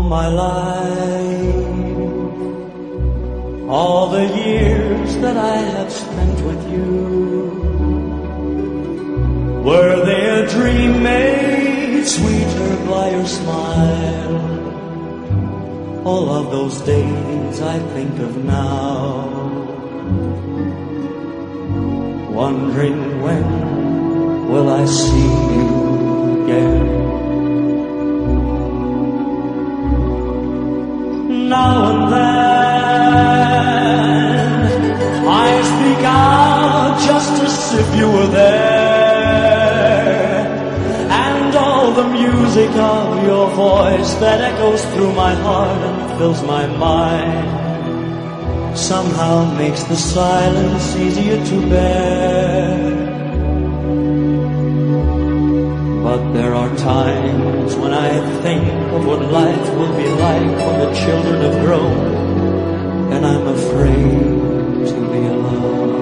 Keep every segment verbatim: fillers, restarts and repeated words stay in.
my life, all the years that I have spent with you, were they a dream made sweeter by your smile? All of those days I think of now, wondering when will I see you again. Now and then I speak out just as if you were there, and all the music of your voice that echoes through my heart and fills my mind somehow makes the silence easier to bear. But there are times when I think of what life will be like when the children have grown, and I'm afraid to be alone.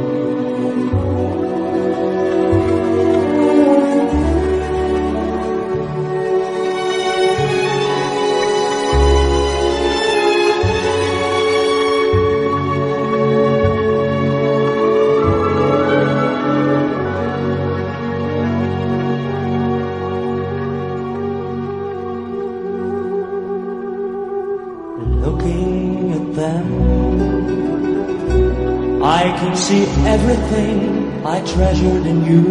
Looking at them, I can see everything I treasured in you.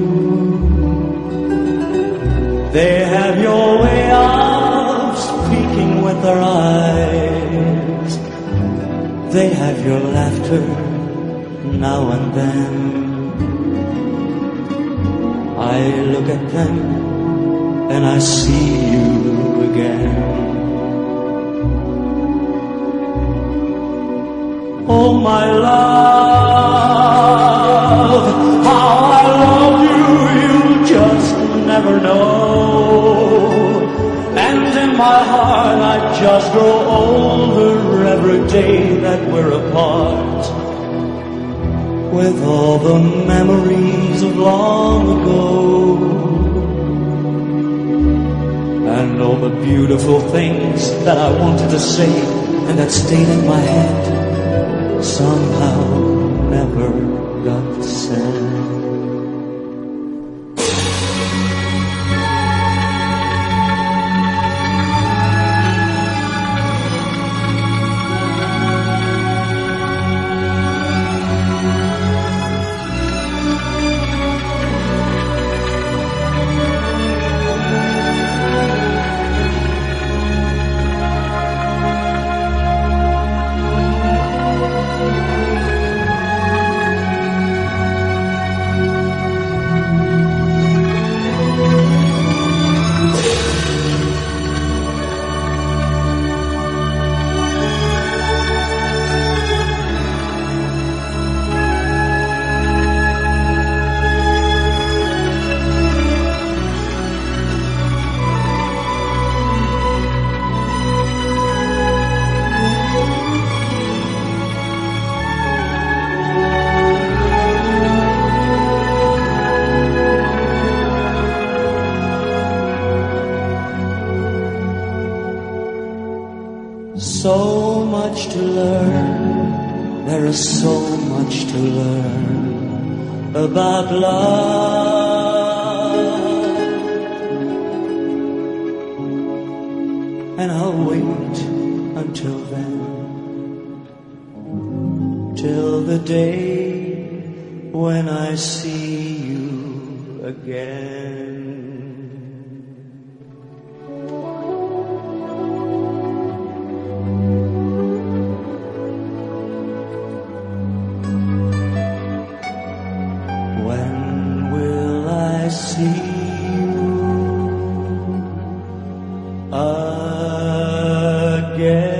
They have your way of speaking with their eyes. They have your laughter now and then. I look at them and I see you again. Oh, my love, how I love you, you just never know. And in my heart I just grow older every day that we're apart, with all the memories of long ago, and all the beautiful things that I wanted to say and that stayed in my head somehow never got said. So much to learn, there is so much to learn about love, and I'll wait until then, till the day when I see you again. See you again.